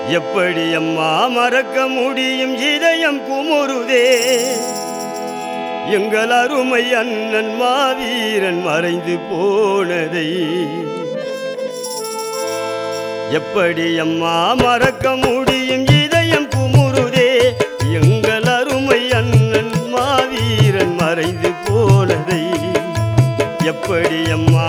எப்படி அம்மா மறக்க முடியும் இதயம் குமுறுதே எங்கள் அருமை அண்ணன் மாவீரன் மறைந்து போனதை எப்படி அம்மா மறக்க முடியும் இதயம் குமுறுதே எங்கள் அருமை அண்ணன் மாவீரன் மறைந்து போனதை எப்படி அம்மா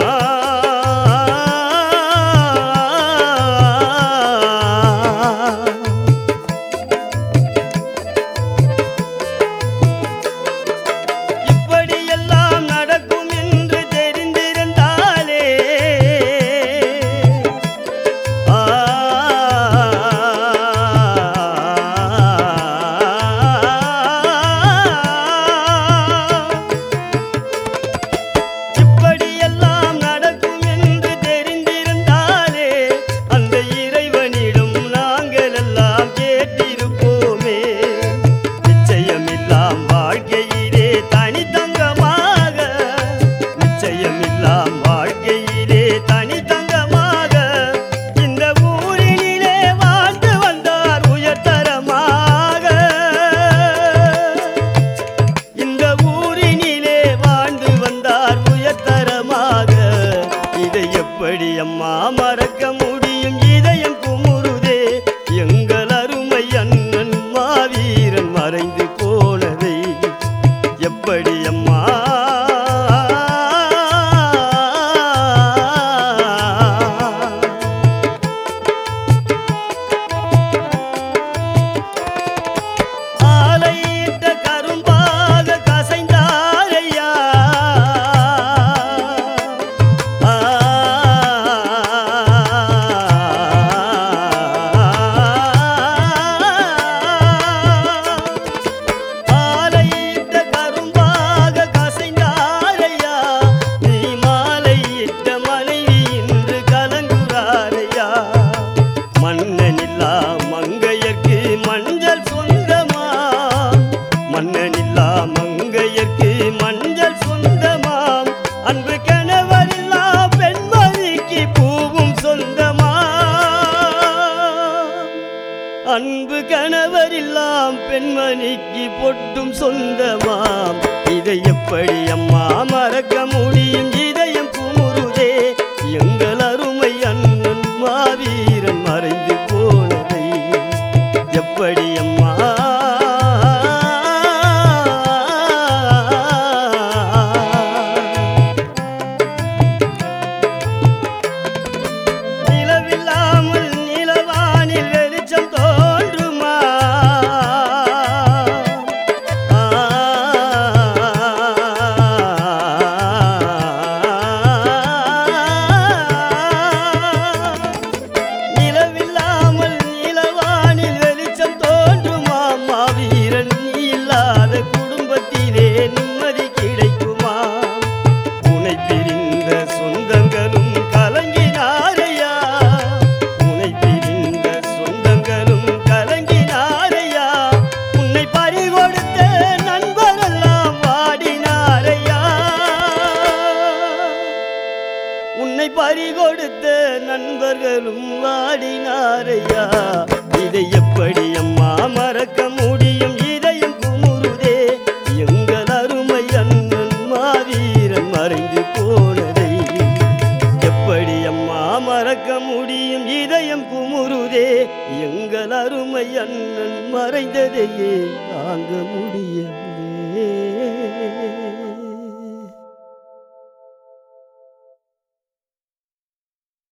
அம்மா மறக்க முடியும் இதயம் குமுறுதே எங்கள் அருமை அண்ணன் மாவீரன் மறைந்து போனதை எப்படி அம்மா ஆலையிட்ட கரும்பாக கசைந்தாரையா மங்கையர்க்கு மஞ்சள் சொந்தமாம் அன்பு கணவரில்லா பெண்மணிக்கு பூவும் சொந்தமா அன்பு கணவரில்லாம் பெண்மணிக்கு பொட்டும் சொந்தமாம் இதை எப்படி அம்மா மறக்க முடியும் இதயம் குமுறுதே எங்கள் அருமை அண்ணன் மாவீரன் மறைந்து போனதை எப்படி அம்மா பறிகொடுத்த நண்பர்களும் வாடினாரையா இதை எப்படி அம்மா மறக்க முடியும் இதயம் குமுறுதே எங்கள் அருமை அண்ணன் மாவீரன் மறைந்து போனதை எப்படி அம்மா மறக்க முடியும் இதயம் குமுறுதே எங்கள் அருமை அண்ணன் மறைந்ததையே தாங்க முடியும்